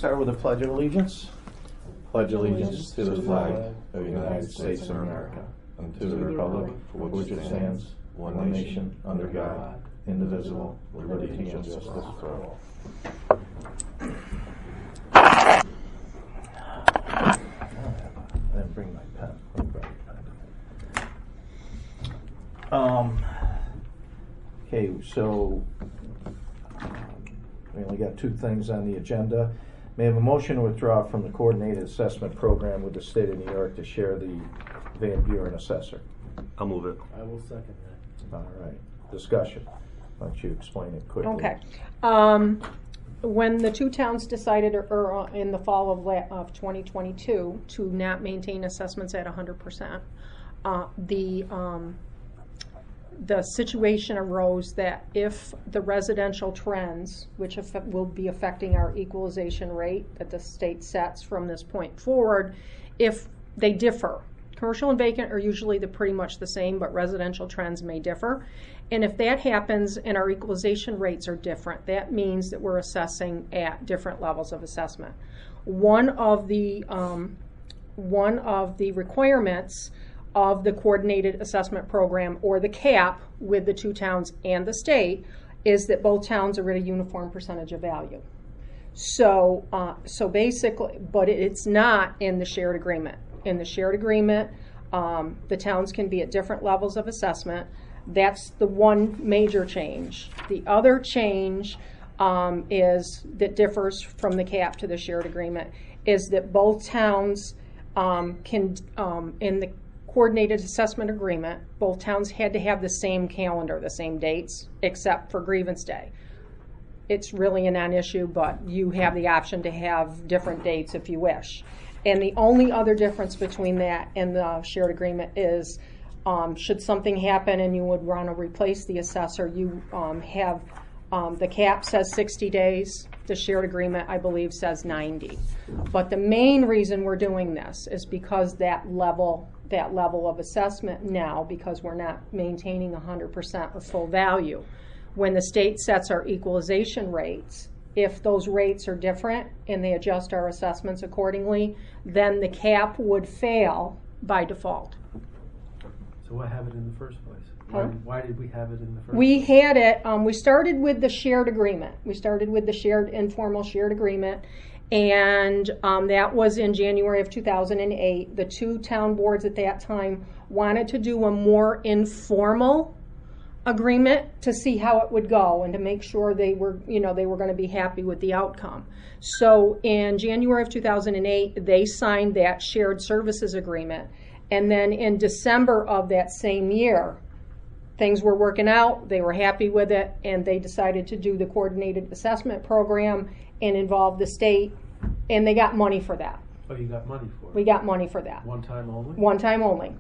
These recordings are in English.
start with the Pledge of Allegiance. Pledge allegiance to the flag of the United States of America and to the republic for which it stands, one nation, under God, indivisible, with liberty and justice for all. I didn't bring my pen. Okay, so we only got two things on the agenda. May I have a motion to withdraw from the coordinated assessment program with the state of New York to share the Van Buren assessor? I'll move it. I will second that. All right, discussion. Why don't you explain it quickly? Okay. When the two towns decided in the fall of 2022 to not maintain assessments at 100%, the situation arose that if the residential trends, which will be affecting our equalization rate that the state sets from this point forward, if they differ, commercial and vacant are usually pretty much the same, but residential trends may differ. And if that happens and our equalization rates are different, that means that we're assessing at different levels of assessment. One of the requirements of the coordinated assessment program, or the CAP, with the two towns and the state, is that both towns are at a uniform percentage of value. So basically, but it's not in the shared agreement. In the shared agreement, the towns can be at different levels of assessment. That's the one major change. The other change that differs from the CAP to the shared agreement is that both towns can, in the coordinated assessment agreement, both towns had to have the same calendar, the same dates, except for grievance day. It's really a non-issue, but you have the option to have different dates if you wish. And the only other difference between that and the shared agreement is should something happen and you would want to replace the assessor, you have the CAP says 60 days. The shared agreement, I believe, says 90. But the main reason we're doing this is because that level of assessment now, because we're not maintaining 100% of full value. When the state sets our equalization rates, if those rates are different and they adjust our assessments accordingly, then the CAP would fail by default. So why have it in the first place? Huh? Why did we have it in the first We place? had it, we started with the shared agreement. We started with the informal shared agreement, and that was in January of 2008. The two town boards at that time wanted to do a more informal agreement to see how it would go and to make sure they were going to be happy with the outcome. So in January of 2008, they signed that shared services agreement. And then in December of that same year, things were working out, they were happy with it, and they decided to do the coordinated assessment program and involve the state, and they got money for that. Oh, you got money for it? We got money for that. One time only? One time only.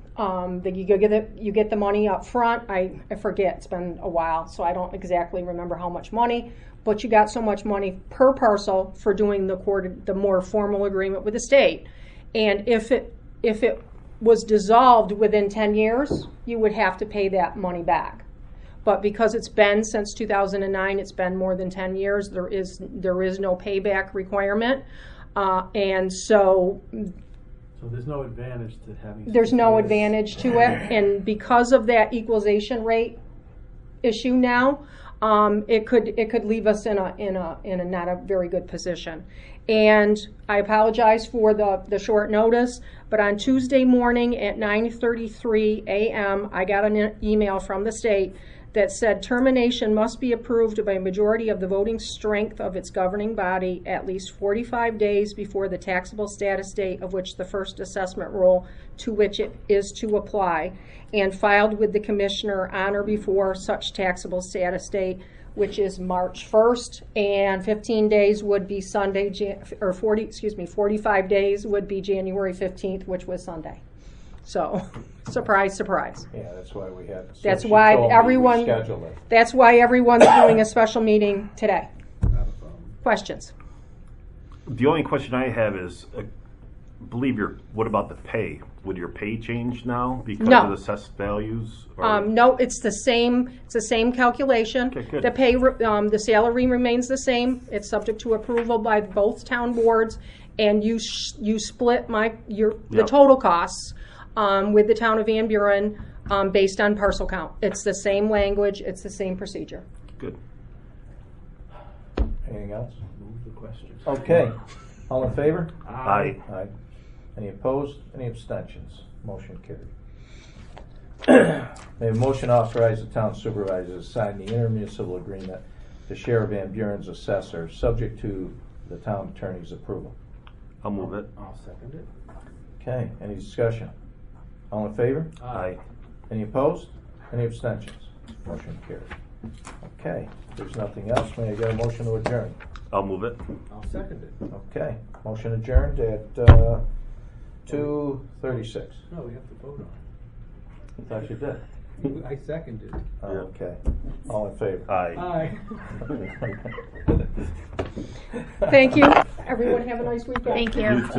You get the money up front. I forget, it's been a while, so I don't exactly remember how much money, but you got so much money per parcel for doing the more formal agreement with the state. And if it was dissolved within 10 years, you would have to pay that money back. But because it's been since 2009, it's been more than 10 years, there is no payback requirement. And so there's no advantage to having. There's no advantage to it, and because of that equalization rate issue now, it could leave us in a not a very good position. And I apologize for the short notice, but on Tuesday morning at 9:33 a.m., I got an email from the state that said termination must be approved by a majority of the voting strength of its governing body at least 45 days before the taxable status date of which the first assessment roll to which it is to apply, and filed with the commissioner on or before such taxable status date, which is March 1st, and 15 days would be Sunday, 45 days would be January 15th, which was Sunday. So, surprise, surprise. Yeah, that's why we had. That's why everyone. That's why everyone's doing a special meeting today. Questions? The only question I have is, believe what about the pay? Would your pay change now because No. of the assessed values? Or- No, it's the same calculation. Okay, good. The pay, the salary remains the same. It's subject to approval by both town boards, and you split the Yep. total costs with the town of Van Buren based on parcel count. It's the same language, it's the same procedure. Good. Anything else? Move the question. Okay, all in favor? Aye. Aye. Any opposed? Any abstentions? Motion carried. May a motion authorize the town supervisor to sign the intermunicipal agreement to share Van Buren's assessor, subject to the town attorney's approval. I'll move it. I'll second it. Okay, any discussion? All in favor? Aye. Any opposed? Any abstentions? Motion carried. Okay, if there's nothing else, may I get a motion to adjourn? I'll move it. I'll second it. Okay, motion adjourned at 2:36. No, we have to vote on I thought you did. it. I seconded it. Okay, all in favor? Aye. Aye. Thank you. Everyone have a nice weekend. Thank you. You too.